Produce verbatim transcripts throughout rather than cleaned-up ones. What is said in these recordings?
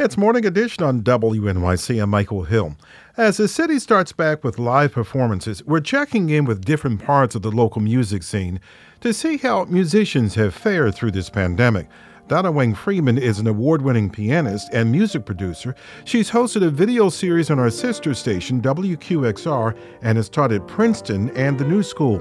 It's Morning Edition on W N Y C. I'm Michael Hill. As the city starts back with live performances, we're checking in with different parts of the local music scene to see how musicians have fared through this pandemic. Donna Wang Freeman is an award-winning pianist and music producer. She's hosted a video series on our sister station, W Q X R, and has taught at Princeton and the New School.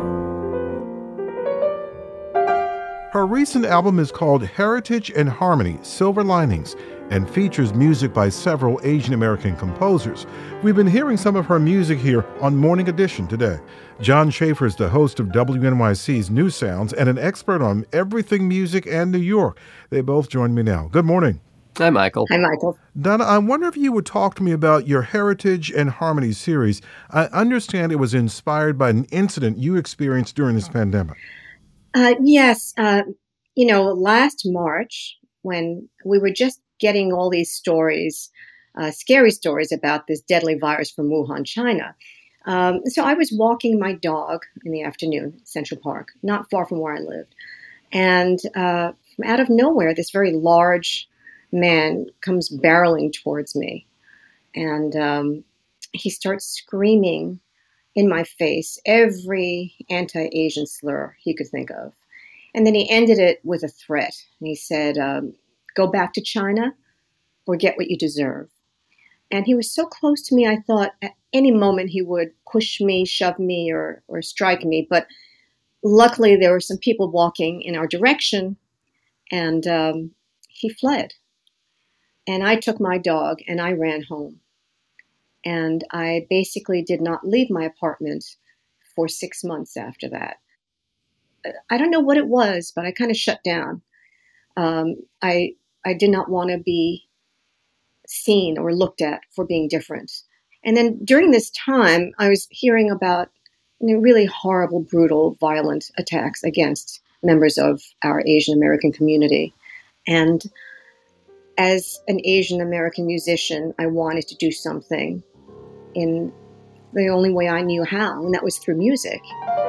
Her recent album is called Heritage and Harmony, Silver Linings, and features music by several Asian American composers. We've been hearing some of her music here on Morning Edition today. John Schaefer is the host of W N Y C's New Sounds and an expert on everything music and New York. They both join me now. Good morning. Hi, Michael. Hi, Michael. Donna, I wonder if you would talk to me about your Heritage and Harmony series. I understand it was inspired by an incident you experienced during this pandemic. Uh, yes. Uh, you know, last March, when we were just getting all these stories, uh, scary stories about this deadly virus from Wuhan, China. Um, so I was walking my dog in the afternoon, Central Park, not far from where I lived. And uh, from out of nowhere, this very large man comes barreling towards me. And um, he starts screaming in my face every anti-Asian slur he could think of. And then he ended it with a threat. And he said, um, go back to China or get what you deserve. And he was so close to me, I thought at any moment he would push me, shove me, or, or strike me. But luckily there were some people walking in our direction, and um, he fled. And I took my dog and I ran home. And I basically did not leave my apartment for six months after that. I don't know what it was, but I kind of shut down. Um, I I did not want to be seen or looked at for being different. And then during this time, I was hearing about you know, really horrible, brutal, violent attacks against members of our Asian American community. And as an Asian American musician, I wanted to do something in the only way I knew how, and that was through music.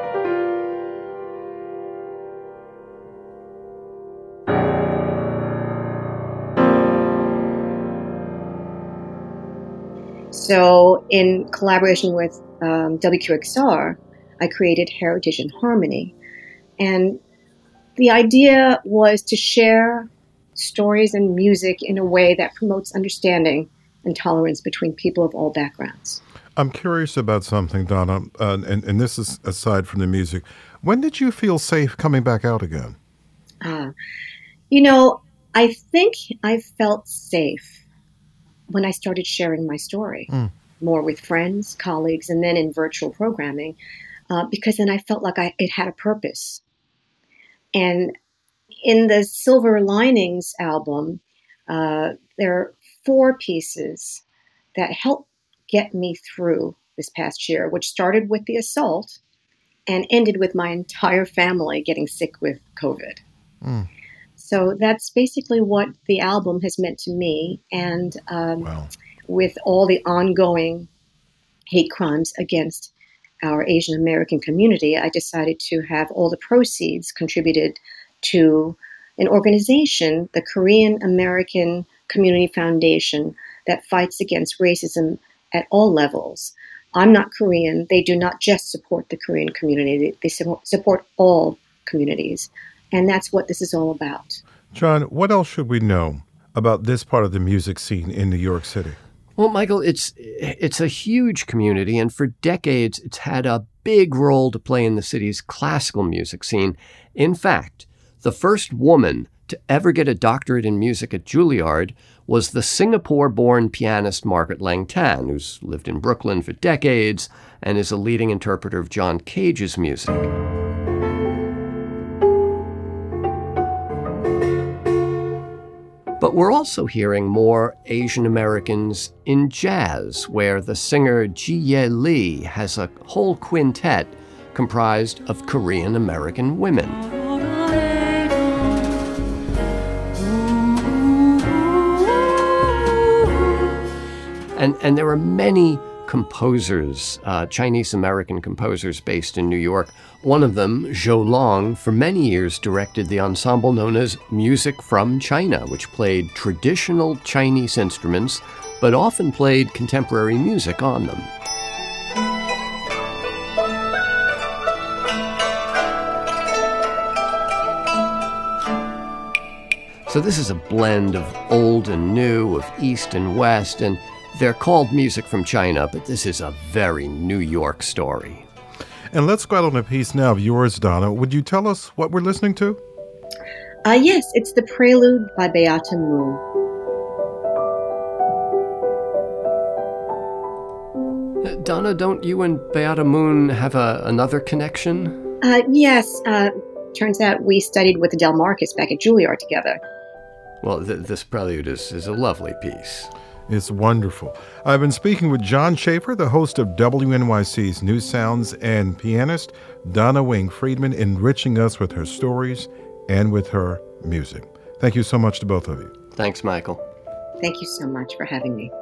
So in collaboration with um, W Q X R, I created Heritage and Harmony. And the idea was to share stories and music in a way that promotes understanding and tolerance between people of all backgrounds. I'm curious about something, Donna, uh, and, and this is aside from the music. When did you feel safe coming back out again? Uh, you know, I think I felt safe when I started sharing my story mm. more with friends, colleagues, and then in virtual programming, uh, because then I felt like I, it had a purpose. And in the Silver Linings album, uh, there are four pieces that helped get me through this past year, which started with the assault and ended with my entire family getting sick with COVID. Mm. So that's basically what the album has meant to me. And um, wow. with all the ongoing hate crimes against our Asian American community, I decided to have all the proceeds contributed to an organization, the Korean American Community Foundation, that fights against racism at all levels. I'm not Korean. They do not just support the Korean community. They, they support, support all communities. And that's what this is all about. John, what else should we know about this part of the music scene in New York City? Well, Michael, it's it's a huge community, and for decades it's had a big role to play in the city's classical music scene. In fact, the first woman to ever get a doctorate in music at Juilliard was the Singapore-born pianist Margaret Lang Tan, who's lived in Brooklyn for decades and is a leading interpreter of John Cage's music. But we're also hearing more Asian Americans in jazz, where the singer Ji-Ye Lee has a whole quintet comprised of Korean American women. And, and there are many composers, uh, Chinese-American composers based in New York. One of them, Zhou Long, for many years directed the ensemble known as Music from China, which played traditional Chinese instruments, but often played contemporary music on them. So this is a blend of old and new, of East and West, and they're called Music from China, but this is a very New York story. And let's go out on a piece now of yours, Donna. Would you tell us what we're listening to? Uh, yes, it's The Prelude by Beata Moon. Uh, Donna, don't you and Beata Moon have a, another connection? Uh, yes, uh, turns out we studied with Del Marcus back at Juilliard together. Well, th- this prelude is, is a lovely piece. It's wonderful. I've been speaking with John Schaefer, the host of W N Y C's New Sounds, and pianist Donna Wing Friedman, enriching us with her stories and with her music. Thank you so much to both of you. Thanks, Michael. Thank you so much for having me.